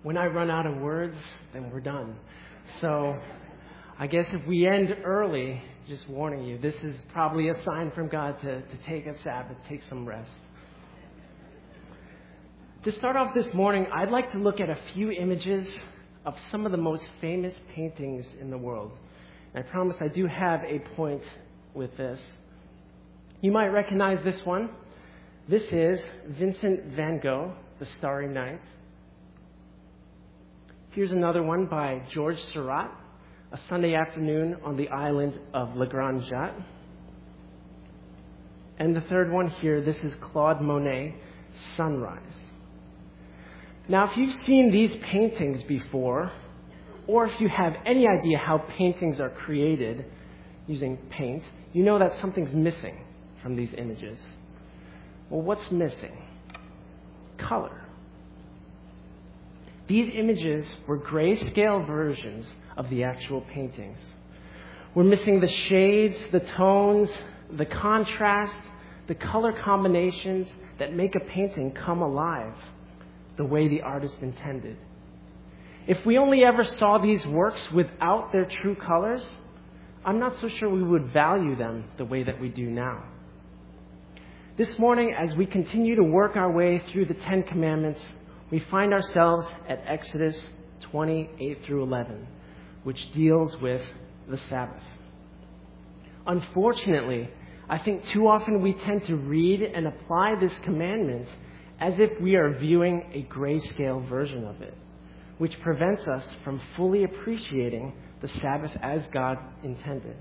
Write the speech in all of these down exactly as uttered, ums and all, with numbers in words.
when I run out of words, then we're done. So I guess if we end early, just warning you, this is probably a sign from God to, to take a Sabbath, take some rest. To start off this morning, I'd like to look at a few images of some of the most famous paintings in the world. And I promise I do have a point with this. You might recognize this one. This is Vincent van Gogh, The Starry Night. Here's another one by George Seurat, A Sunday Afternoon on the Island of La Grande Jatte. And the third one here, this is Claude Monet, Sunrise. Now, if you've seen these paintings before, or if you have any idea how paintings are created using paint, you know that something's missing from these images. Well, what's missing? Color. These images were grayscale versions of the actual paintings. We're missing the shades, the tones, the contrast, the color combinations that make a painting come alive the way the artist intended. If we only ever saw these works without their true colors, I'm not so sure we would value them the way that we do now. This morning, as we continue to work our way through the Ten Commandments, we find ourselves at Exodus twenty-eight through eleven, which deals with the Sabbath. Unfortunately, I think too often we tend to read and apply this commandment as if we are viewing a grayscale version of it, which prevents us from fully appreciating the Sabbath as God intended.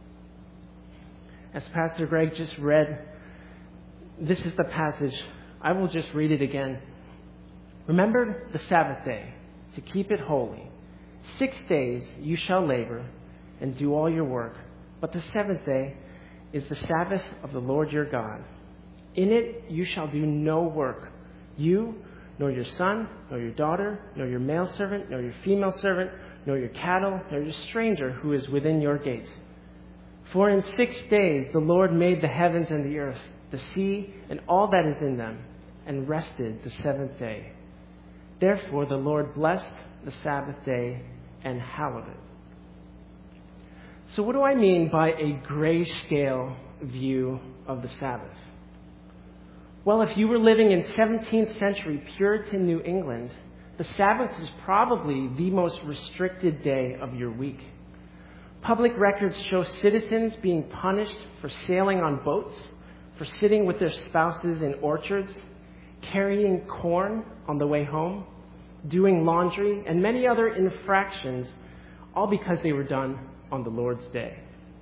As Pastor Greg just read, this is the passage. I will just read it again. Remember the Sabbath day, to keep it holy. Six days you shall labor and do all your work, but the seventh day is the Sabbath of the Lord your God. In it you shall do no work, you, nor your son, nor your daughter, nor your male servant, nor your female servant, nor your cattle, nor your stranger who is within your gates. For in six days the Lord made the heavens and the earth, the sea, and all that is in them, and rested the seventh day. Therefore the Lord blessed the Sabbath day and hallowed it. So what do I mean by a grayscale view of the Sabbath? Well, if you were living in seventeenth century Puritan New England, the Sabbath is probably the most restricted day of your week. Public records show citizens being punished for sailing on boats, for sitting with their spouses in orchards, carrying corn on the way home, doing laundry, and many other infractions, all because they were done on the Lord's day.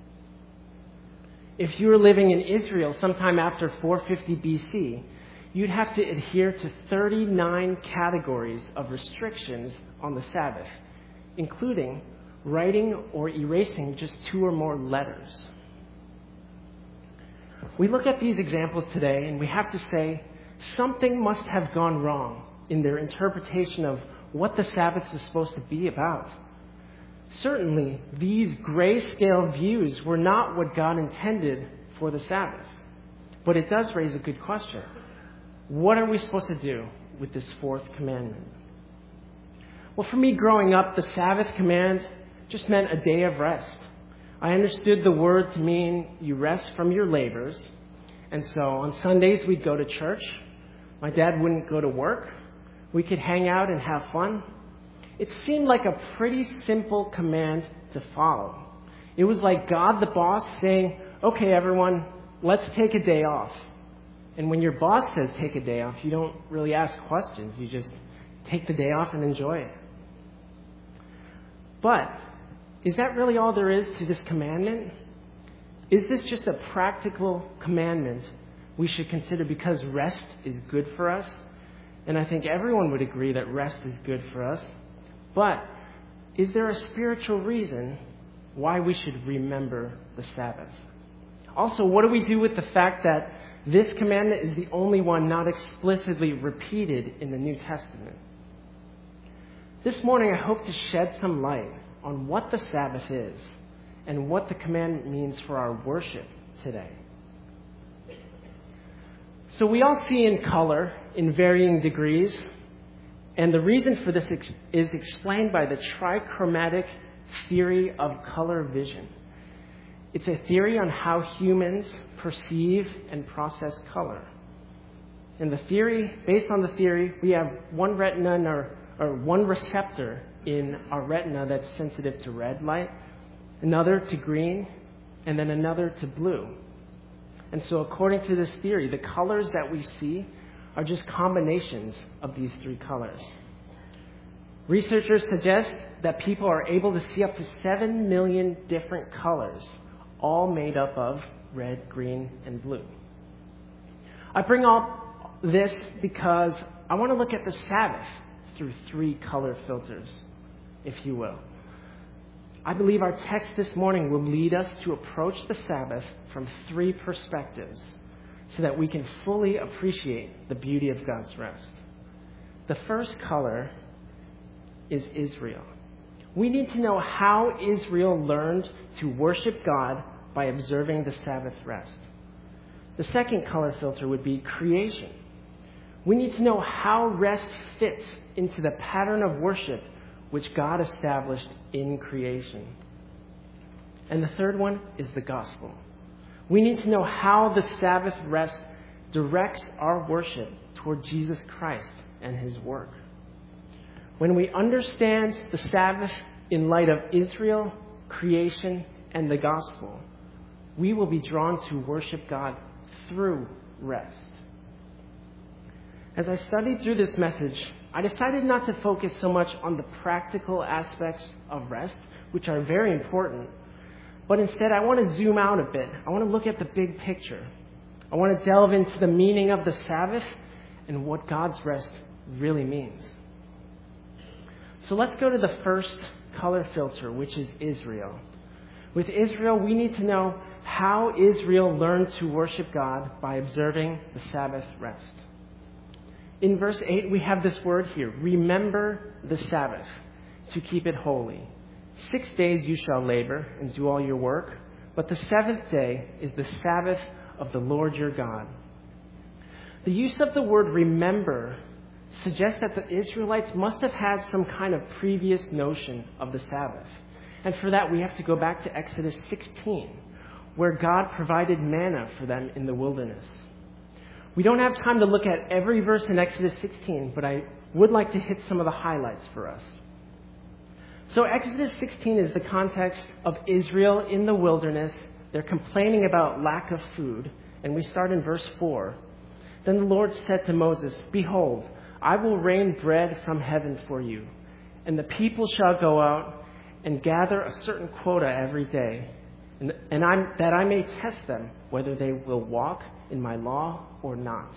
If you were living in Israel sometime after four fifty B C, you'd have to adhere to thirty-nine categories of restrictions on the Sabbath, including writing or erasing just two or more letters. We look at these examples today and we have to say something must have gone wrong in their interpretation of what the Sabbath is supposed to be about. Certainly, these grayscale views were not what God intended for the Sabbath. But it does raise a good question. What are we supposed to do with this fourth commandment? Well, for me growing up, the Sabbath command just meant a day of rest. I understood the word to mean you rest from your labors. And so on Sundays, we'd go to church. My dad wouldn't go to work. We could hang out and have fun. It seemed like a pretty simple command to follow. It was like God the boss saying, okay, everyone, let's take a day off. And when your boss says take a day off, you don't really ask questions. You just take the day off and enjoy it. But is that really all there is to this commandment? Is this just a practical commandment we should consider because rest is good for us? And I think everyone would agree that rest is good for us. But is there a spiritual reason why we should remember the Sabbath? Also, what do we do with the fact that this commandment is the only one not explicitly repeated in the New Testament? This morning, I hope to shed some light on what the Sabbath is and what the commandment means for our worship today. So we all see in color, in varying degrees, And the reason for this ex- is explained by the trichromatic theory of color vision. It's a theory on how humans perceive and process color. And the theory, based on the theory, we have one retina in our, or one receptor in our retina that's sensitive to red light, another to green, and then another to blue. And so according to this theory, the colors that we see are just combinations of these three colors. Researchers suggest that people are able to see up to seven million different colors, all made up of red, green, and blue. I bring up this because I want to look at the Sabbath through three color filters, if you will. I believe our text this morning will lead us to approach the Sabbath from three perspectives so that we can fully appreciate the beauty of God's rest. The first color is Israel. We need to know how Israel learned to worship God by observing the Sabbath rest. The second color filter would be creation. We need to know how rest fits into the pattern of worship which God established in creation. And the third one is the gospel. We need to know how the Sabbath rest directs our worship toward Jesus Christ and his work. When we understand the Sabbath in light of Israel, creation, and the gospel, we will be drawn to worship God through rest. As I studied through this message, I decided not to focus so much on the practical aspects of rest, which are very important, but instead I want to zoom out a bit. I want to look at the big picture. I want to delve into the meaning of the Sabbath and what God's rest really means. So let's go to the first color filter, which is Israel. With Israel, we need to know how Israel learned to worship God by observing the Sabbath rest. In verse eight, we have this word here, remember the Sabbath, to keep it holy. Six days you shall labor and do all your work, but the seventh day is the Sabbath of the Lord your God. The use of the word remember suggests that the Israelites must have had some kind of previous notion of the Sabbath. And for that, we have to go back to Exodus sixteen, where God provided manna for them in the wilderness. We don't have time to look at every verse in Exodus sixteen, but I would like to hit some of the highlights for us. So Exodus sixteen is the context of Israel in the wilderness. They're complaining about lack of food, and we start in verse four. Then the Lord said to Moses, behold, I will rain bread from heaven for you, and the people shall go out and gather a certain quota every day, and, and I'm, that I may test them whether they will walk in my law or not.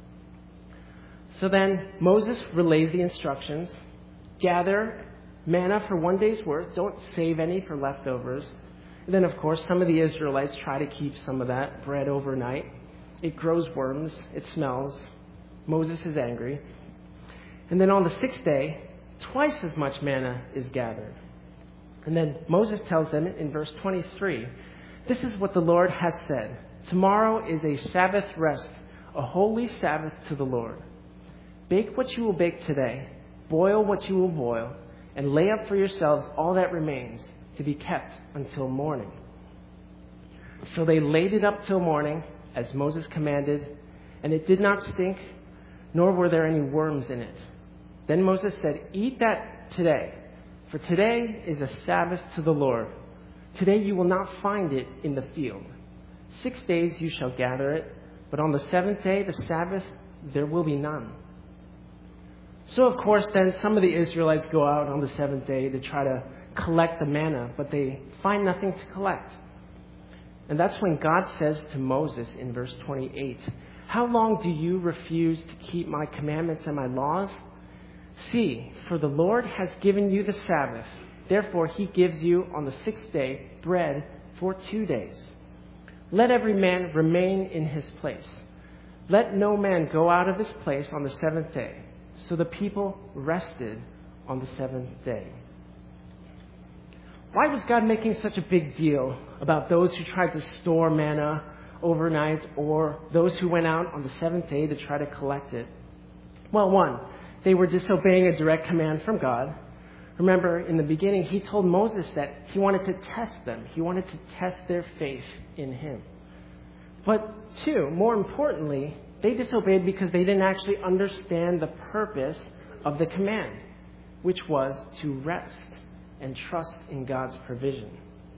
So then Moses relays the instructions. Gather manna for one day's worth. Don't save any for leftovers. And then, of course, some of the Israelites try to keep some of that bread overnight. It grows worms. It smells. Moses is angry. And then on the sixth day, twice as much manna is gathered. And then Moses tells them in verse twenty-three, this is what the Lord has said. Tomorrow is a Sabbath rest, a holy Sabbath to the Lord. Bake what you will bake today, boil what you will boil, and lay up for yourselves all that remains to be kept until morning. So they laid it up till morning, as Moses commanded, and it did not stink, nor were there any worms in it. Then Moses said, eat that today, for today is a Sabbath to the Lord. Today you will not find it in the field. Six days you shall gather it, but on the seventh day, the Sabbath, there will be none. So, of course, then some of the Israelites go out on the seventh day to try to collect the manna, but they find nothing to collect. And that's when God says to Moses in verse twenty-eight, how long do you refuse to keep my commandments and my laws? See, for the Lord has given you the Sabbath. Therefore, he gives you on the sixth day bread for two days. Let every man remain in his place. Let no man go out of his place on the seventh day. So the people rested on the seventh day. Why was God making such a big deal about those who tried to store manna overnight or those who went out on the seventh day to try to collect it? Well, one, they were disobeying a direct command from God. Remember, in the beginning, he told Moses that he wanted to test them. He wanted to test their faith in him. But two, more importantly, they disobeyed because they didn't actually understand the purpose of the command, which was to rest and trust in God's provision.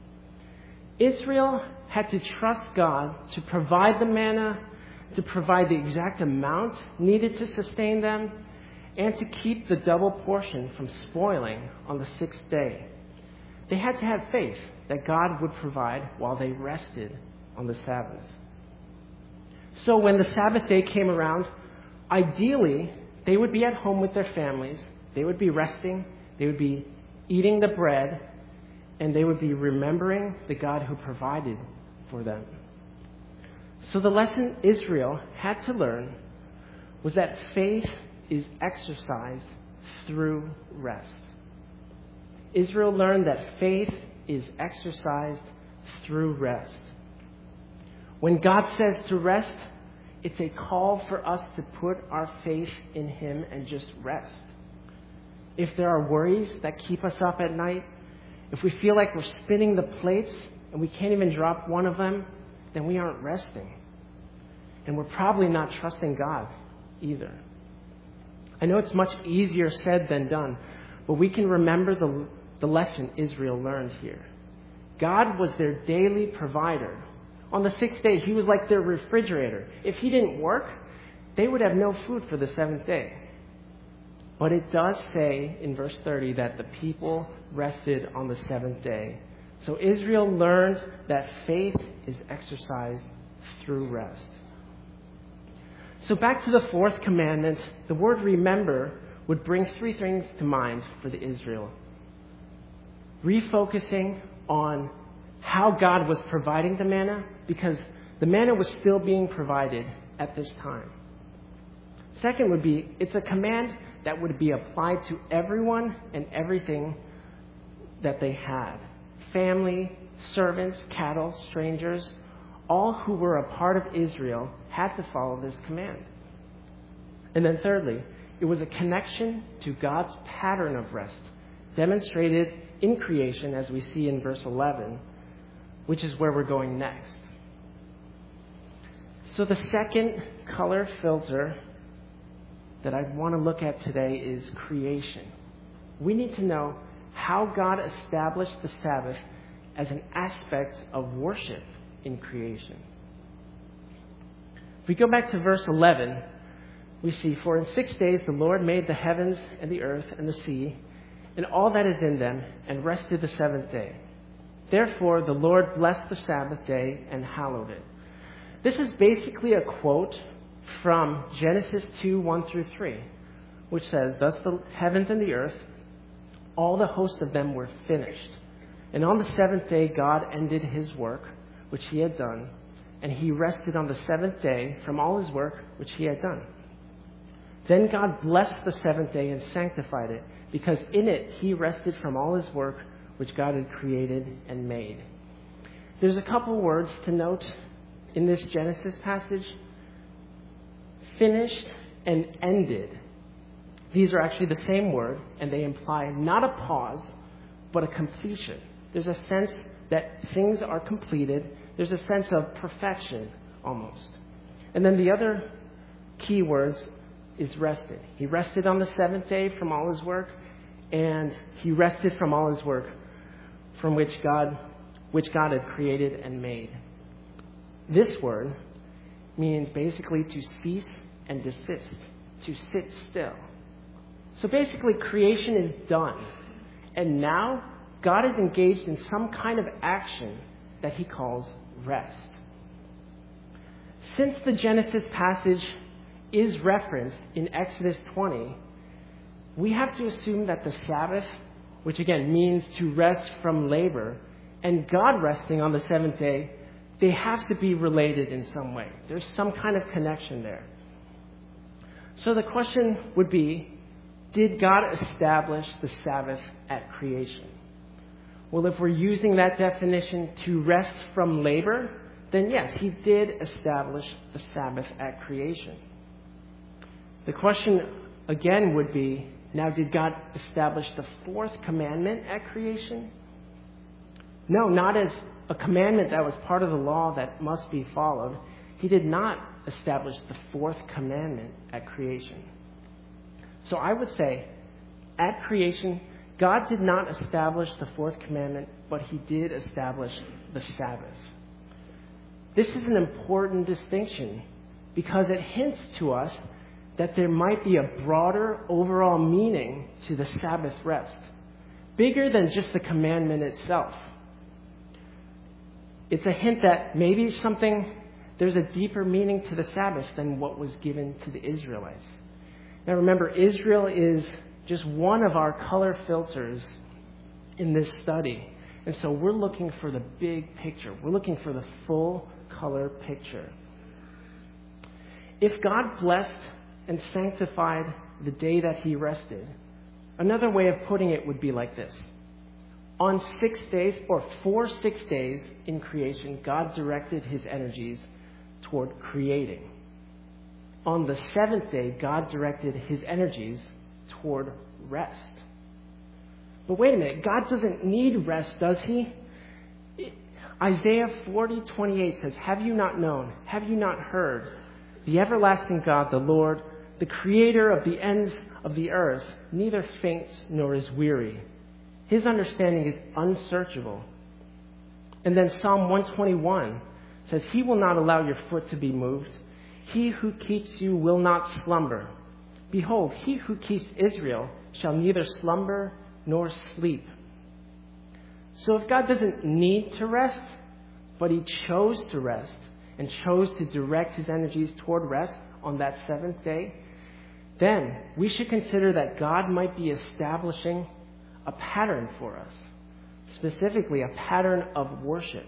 Israel had to trust God to provide the manna, to provide the exact amount needed to sustain them, and to keep the double portion from spoiling on the sixth day. They had to have faith that God would provide while they rested on the Sabbath. So when the Sabbath day came around, ideally, they would be at home with their families, they would be resting, they would be eating the bread, and they would be remembering the God who provided for them. So the lesson Israel had to learn was that faith is exercised through rest. Israel learned that faith is exercised through rest. When God says to rest, it's a call for us to put our faith in Him and just rest. If there are worries that keep us up at night, if we feel like we're spinning the plates and we can't even drop one of them, then we aren't resting. And we're probably not trusting God either. I know it's much easier said than done, but we can remember the, the lesson Israel learned here. God was their daily provider. On the sixth day, He was like their refrigerator. If He didn't work, they would have no food for the seventh day. But it does say in verse thirty that the people rested on the seventh day. So Israel learned that faith is exercised through rest. So back to the fourth commandment, the word remember would bring three things to mind for the Israel. Refocusing on how God was providing the manna, because the manna was still being provided at this time. Second would be, it's a command that would be applied to everyone and everything that they had. Family, servants, cattle, strangers, all who were a part of Israel had to follow this command. And then thirdly, it was a connection to God's pattern of rest, demonstrated in creation as we see in verse eleven, which is where we're going next. So the second color filter that I want to look at today is creation. We need to know how God established the Sabbath as an aspect of worship in creation. If we go back to verse eleven, we see, "For in six days the Lord made the heavens and the earth and the sea and all that is in them, and rested the seventh day. Therefore the Lord blessed the Sabbath day and hallowed it." This is basically a quote from Genesis two, one through three, which says, "Thus the heavens and the earth, all the host of them were finished. And on the seventh day God ended His work, which He had done, and He rested on the seventh day from all His work, which He had done. Then God blessed the seventh day and sanctified it, because in it He rested from all His work, which God had created and made." There's a couple words to note in this Genesis passage. Finished and ended. These are actually the same word, and they imply not a pause, but a completion. There's a sense that things are completed. There's a sense of perfection, almost. And then the other key words is rested. He rested on the seventh day from all His work, and He rested from all His work from which God, which God had created and made. This word means basically to cease and desist, to sit still. So basically, creation is done. And now, God is engaged in some kind of action that He calls rest. Since the Genesis passage is referenced in Exodus twenty, we have to assume that the Sabbath, which again means to rest from labor, and God resting on the seventh day, they have to be related in some way. There's some kind of connection there. So the question would be, did God establish the Sabbath at creation? Well, if we're using that definition to rest from labor, then yes, He did establish the Sabbath at creation. The question again would be, now did God establish the fourth commandment at creation? No, not as a commandment that was part of the law that must be followed. He did not establish the fourth commandment at creation. So I would say, at creation, God did not establish the fourth commandment, but he did establish the Sabbath. This is an important distinction because it hints to us that there might be a broader overall meaning to the Sabbath rest, bigger than just the commandment itself. It's a hint that maybe something, there's a deeper meaning to the Sabbath than what was given to the Israelites. Now remember, Israel is just one of our color filters in this study. And so we're looking for the big picture. We're looking for the full color picture. If God blessed and sanctified the day that he rested, another way of putting it would be like this. On six days, or for six days in creation, God directed his energies toward creating. On the seventh day, God directed his energies toward rest. But wait a minute, God doesn't need rest, does he? Isaiah forty twenty-eight says, "Have you not known? Have you not heard? The everlasting God, the Lord, the creator of the ends of the earth, neither faints nor is weary. His understanding is unsearchable." And then Psalm one twenty-one says, "He will not allow your foot to be moved. He who keeps you will not slumber. Behold, he who keeps Israel shall neither slumber nor sleep." So if God doesn't need to rest, but he chose to rest and chose to direct his energies toward rest on that seventh day, then we should consider that God might be establishing a pattern for us, specifically a pattern of worship.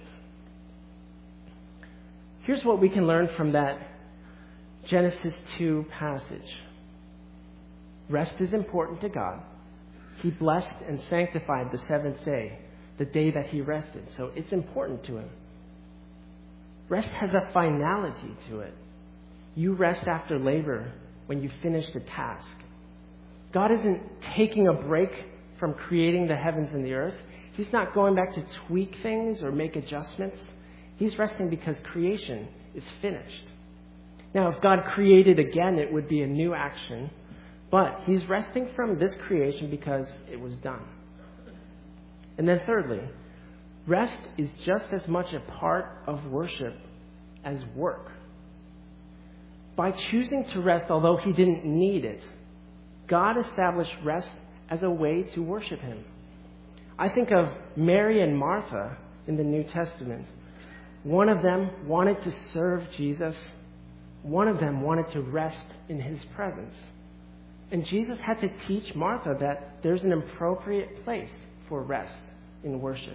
Here's what we can learn from that Genesis two passage. Rest is important to God. He blessed and sanctified the seventh day, the day that he rested. So it's important to him. Rest has a finality to it. You rest after labor when you finish the task. God isn't taking a break from creating the heavens and the earth. He's not going back to tweak things or make adjustments. He's resting because creation is finished. Now, if God created again, it would be a new action. But he's resting from this creation because it was done. And then thirdly, rest is just as much a part of worship as work. By choosing to rest, although he didn't need it, God established rest as a way to worship him. I think of Mary and Martha in the New Testament. One of them wanted to serve Jesus. One of them wanted to rest in his presence. And Jesus had to teach Martha that there's an appropriate place for rest in worship.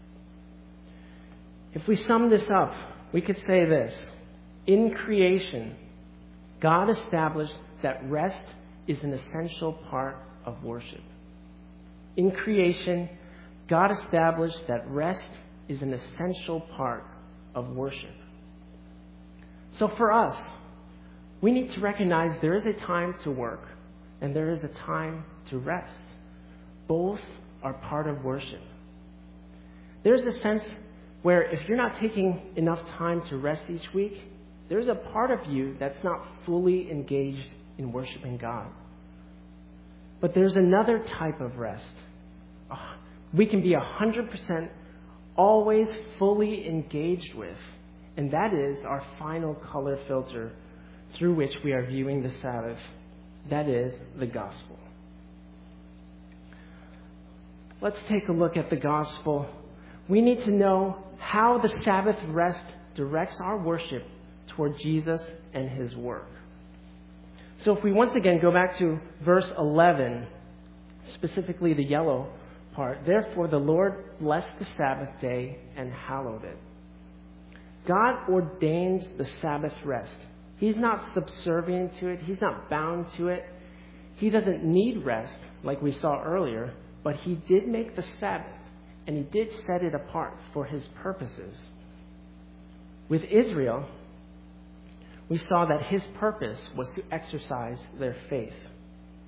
If we sum this up, we could say this. In creation, God established that rest is an essential part of worship. In creation, God established that rest is an essential part of worship. So for us, we need to recognize there is a time to work and there is a time to rest. Both are part of worship. There's a sense where if you're not taking enough time to rest each week, there's a part of you that's not fully engaged in worshiping God. But there's another type of rest. We can be one hundred percent always fully engaged with, and that is our final color filter through which we are viewing the Sabbath. That is the gospel. Let's take a look at the gospel. We need to know how the Sabbath rest directs our worship toward Jesus and his work. So if we once again go back to verse eleven, specifically the yellow part, "Therefore the Lord blessed the Sabbath day and hallowed it." God ordains the Sabbath rest. He's not subservient to it. He's not bound to it. He doesn't need rest like we saw earlier, but he did make the Sabbath, and he did set it apart for his purposes. With Israel, we saw that his purpose was to exercise their faith.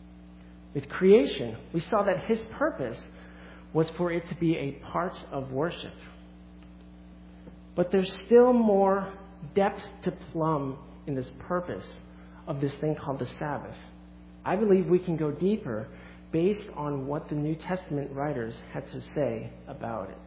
With creation, we saw that his purpose was for it to be a part of worship. But there's still more depth to plumb in this purpose of this thing called the Sabbath. I believe we can go deeper based on what the New Testament writers had to say about it.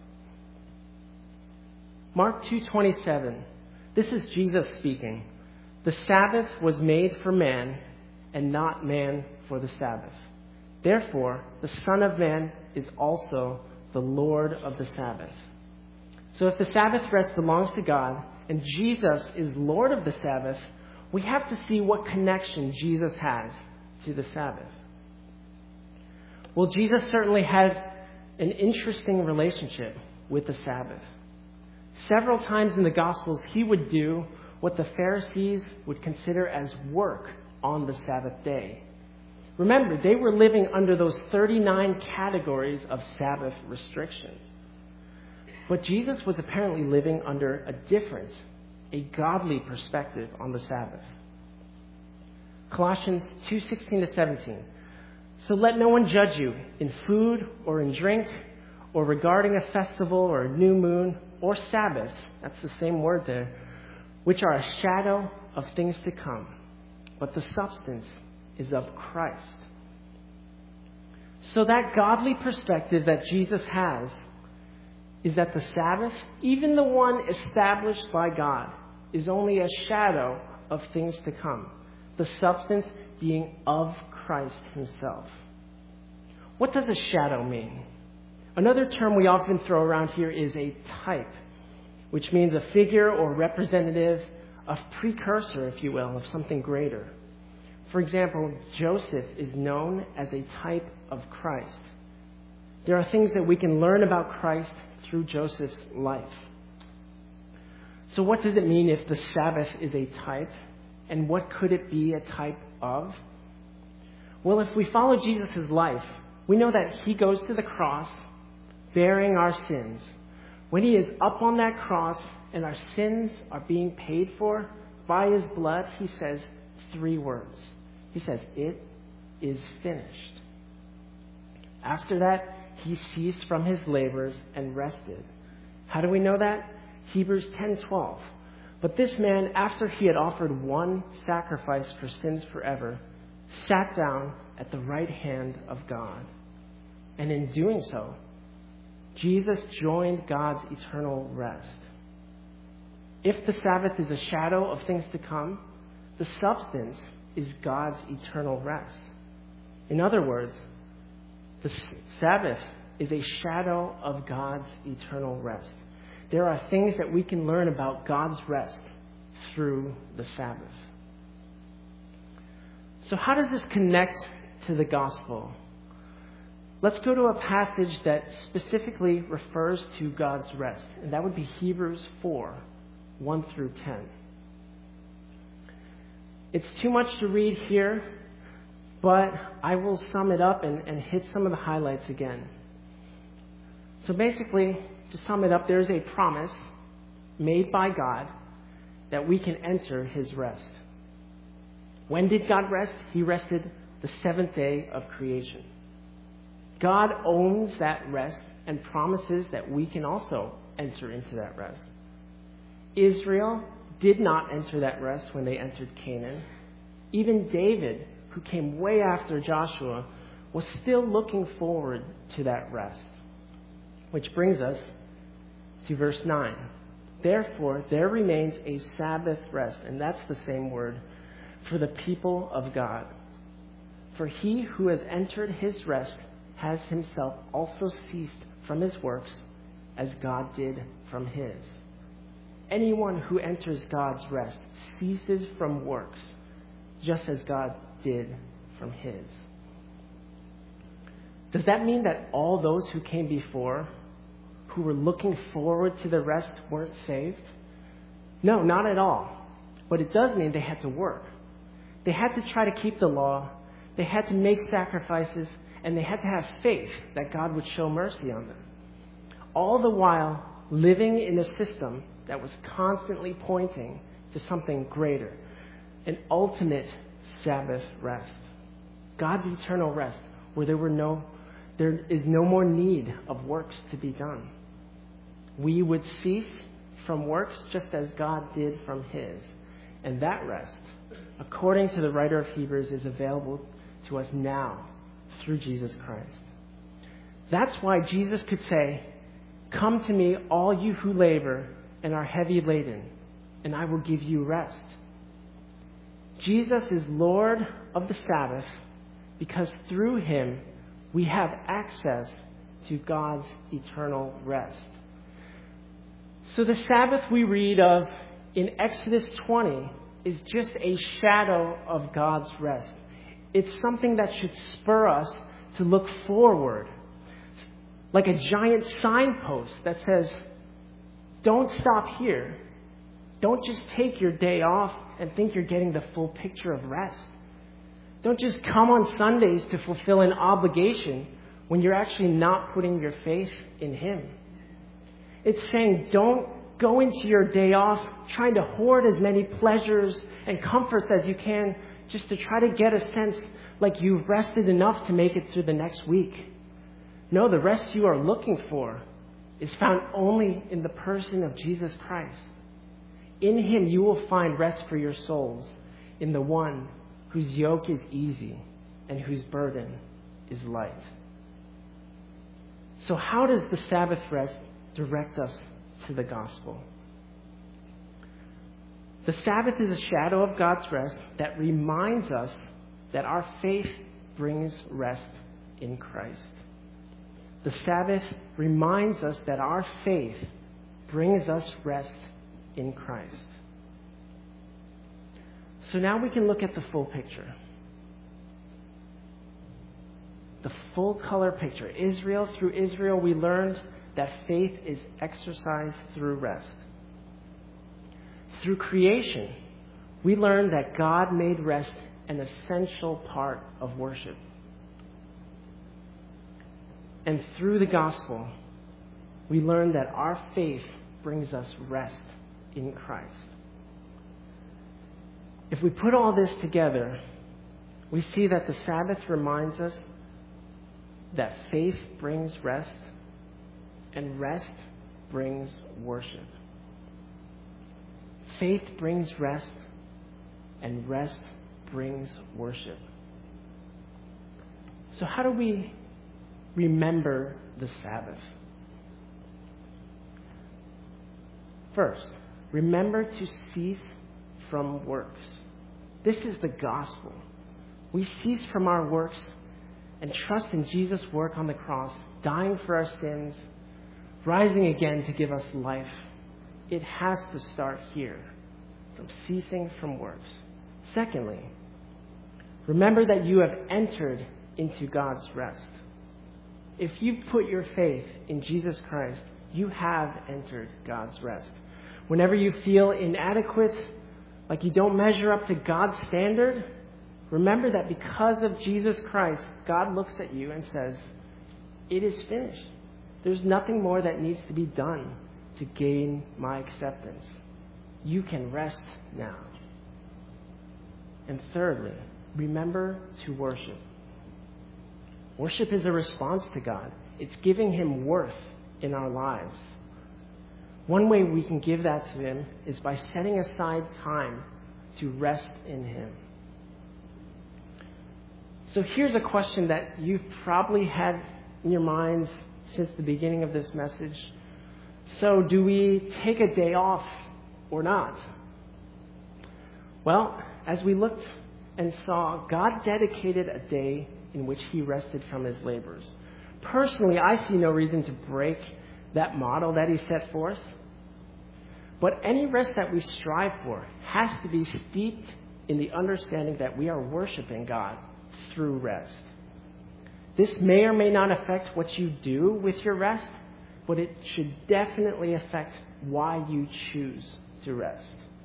Mark two twenty-seven. This is Jesus speaking. The Sabbath was made for man, and not man for the Sabbath. Therefore, the Son of Man is also the Lord of the Sabbath. So if the Sabbath rest belongs to God, and Jesus is Lord of the Sabbath, we have to see what connection Jesus has to the Sabbath. Well, Jesus certainly had an interesting relationship with the Sabbath. Several times in the Gospels, he would do what the Pharisees would consider as work on the Sabbath day. Remember, they were living under those thirty-nine categories of Sabbath restrictions. But Jesus was apparently living under a different, a godly perspective on the Sabbath. Colossians two sixteen to seventeen. So let no one judge you in food or in drink or regarding a festival or a new moon or Sabbath, that's the same word there, which are a shadow of things to come, but the substance is of Christ. So that godly perspective that Jesus has is that the Sabbath, even the one established by God, is only a shadow of things to come, the substance being of Christ himself. What does a shadow mean? Another term we often throw around here is a type, which means a figure or representative, a precursor, if you will, of something greater. For example, Joseph is known as a type of Christ. There are things that we can learn about Christ through Joseph's life. So what does it mean if the Sabbath is a type? And what could it be a type of? Well, if we follow Jesus' life, we know that he goes to the cross bearing our sins. When he is up on that cross and our sins are being paid for by his blood, he says three words. He says, "It is finished." After that, he ceased from his labors and rested. How do we know that? Hebrews ten twelve. But this man, after he had offered one sacrifice for sins forever, sat down at the right hand of God. And in doing so, Jesus joined God's eternal rest. If the Sabbath is a shadow of things to come, the substance is God's eternal rest. In other words, the Sabbath is a shadow of God's eternal rest. There are things that we can learn about God's rest through the Sabbath. So how does this connect to the gospel? Let's go to a passage that specifically refers to God's rest, and that would be Hebrews four, one through ten. It's too much to read here, but I will sum it up and, and hit some of the highlights again. So basically, to sum it up, there is a promise made by God that we can enter his rest. When did God rest? He rested the seventh day of creation. God owns that rest and promises that we can also enter into that rest. Israel did not enter that rest when they entered Canaan. Even David, who came way after Joshua, was still looking forward to that rest. Which brings us to verse nine. Therefore, there remains a Sabbath rest, and that's the same word, for the people of God. For he who has entered his rest has himself also ceased from his works, as God did from his. Anyone who enters God's rest ceases from works, just as God did from his. Does that mean that all those who came before, who were looking forward to the rest, weren't saved? No, not at all. But it does mean they had to work. They had to try to keep the law. They had to make sacrifices. And they had to have faith that God would show mercy on them. All the while living in a system that was constantly pointing to something greater. An ultimate Sabbath rest. God's eternal rest. where there were no, there is no more need of works to be done. We would cease from works just as God did from his. And that rest, according to the writer of Hebrews, is available to us now through Jesus Christ. That's why Jesus could say, "Come to me, all you who labor and are heavy laden, and I will give you rest." Jesus is Lord of the Sabbath because through him we have access to God's eternal rest. So the Sabbath we read of in Exodus twenty is just a shadow of God's rest. It's something that should spur us to look forward, like a giant signpost that says, don't stop here. Don't just take your day off and think you're getting the full picture of rest. Don't just come on Sundays to fulfill an obligation when you're actually not putting your faith in him. It's saying don't go into your day off trying to hoard as many pleasures and comforts as you can just to try to get a sense like you've rested enough to make it through the next week. No, the rest you are looking for is found only in the person of Jesus Christ. In him you will find rest for your souls, in the one whose yoke is easy and whose burden is light. So how does the Sabbath rest direct us to the gospel? The Sabbath is a shadow of God's rest that reminds us that our faith brings rest in Christ. The Sabbath reminds us that our faith brings us rest in Christ. So now we can look at the full picture. The full color picture. Israel, through Israel, we learned that faith is exercised through rest. Through creation, we learned that God made rest an essential part of worship. And through the gospel, we learned that our faith brings us rest in Christ. If we put all this together, we see that the Sabbath reminds us that faith brings rest, and rest brings worship. Faith brings rest, and rest brings worship. So how do we remember the Sabbath? First, remember to cease from works. This is the gospel. We cease from our works and trust in Jesus' work on the cross, dying for our sins, rising again to give us life. It has to start here, from ceasing from works. Secondly, remember that you have entered into God's rest. If you put your faith in Jesus Christ, you have entered God's rest. Whenever you feel inadequate, like you don't measure up to God's standard, remember that because of Jesus Christ, God looks at you and says, it is finished. There's nothing more that needs to be done to gain my acceptance. You can rest now. And thirdly, remember to worship. Worship is a response to God. It's giving him worth in our lives. One way we can give that to him is by setting aside time to rest in him. So here's a question that you've probably had in your minds since the beginning of this message. So do we take a day off or not? Well, as we looked and saw, God dedicated a day in which he rested from his labors. Personally, I see no reason to break that model that he set forth. But any rest that we strive for has to be steeped in the understanding that we are worshiping God through rest. This may or may not affect what you do with your rest, but it should definitely affect why you choose to rest.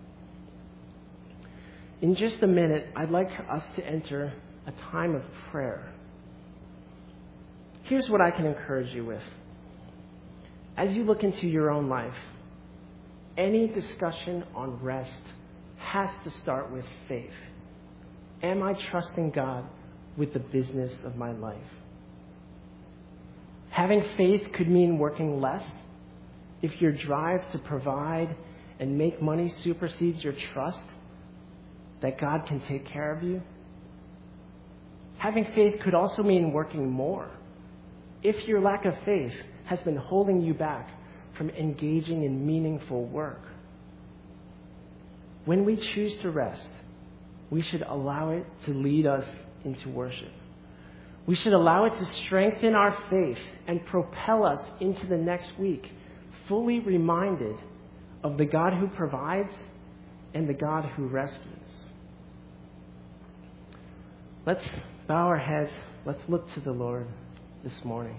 In just a minute, I'd like us to enter a time of prayer. Here's what I can encourage you with. As you look into your own life, any discussion on rest has to start with faith. Am I trusting God with the business of my life? Having faith could mean working less if your drive to provide and make money supersedes your trust that God can take care of you. Having faith could also mean working more if your lack of faith has been holding you back from engaging in meaningful work. When we choose to rest, we should allow it to lead us into worship. We should allow it to strengthen our faith and propel us into the next week, fully reminded of the God who provides and the God who rescues. Let's bow our heads. Let's look to the Lord this morning.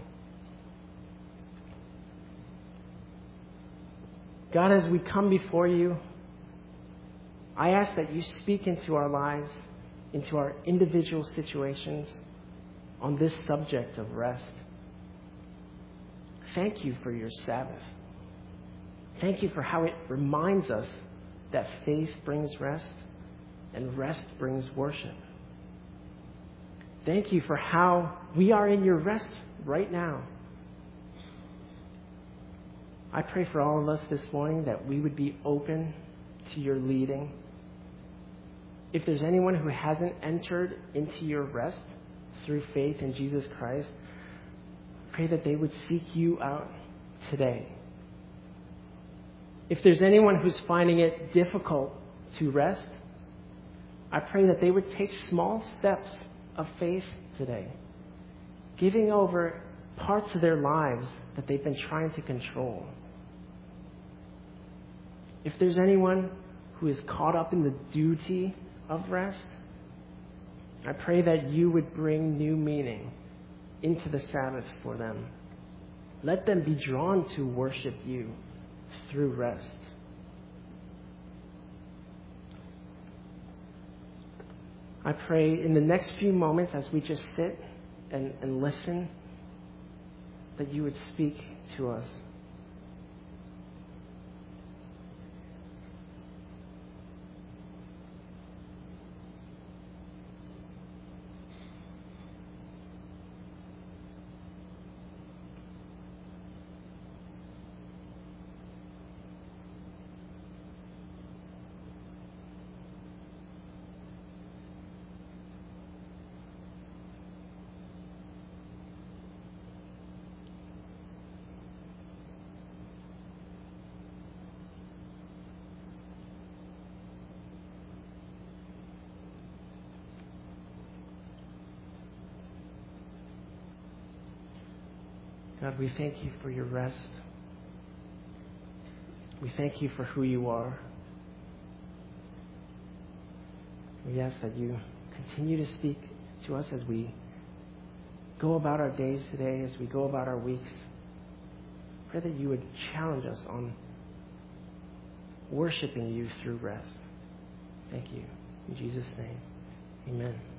God, as we come before you, I ask that you speak into our lives, into our individual situations on this subject of rest. Thank you for your Sabbath. Thank you for how it reminds us that faith brings rest and rest brings worship. Thank you for how we are in your rest right now. I pray for all of us this morning that we would be open to your leading. If there's anyone who hasn't entered into your rest through faith in Jesus Christ, pray that they would seek you out today. If there's anyone who's finding it difficult to rest, I pray that they would take small steps of faith today, giving over parts of their lives that they've been trying to control. If there's anyone who is caught up in the duty of rest, I pray that you would bring new meaning into the Sabbath for them. Let them be drawn to worship you through rest. I pray in the next few moments as we just sit and, and listen, that you would speak to us. God, we thank you for your rest. We thank you for who you are. We ask that you continue to speak to us as we go about our days today, as we go about our weeks. Pray that you would challenge us on worshiping you through rest. Thank you. In Jesus' name, amen.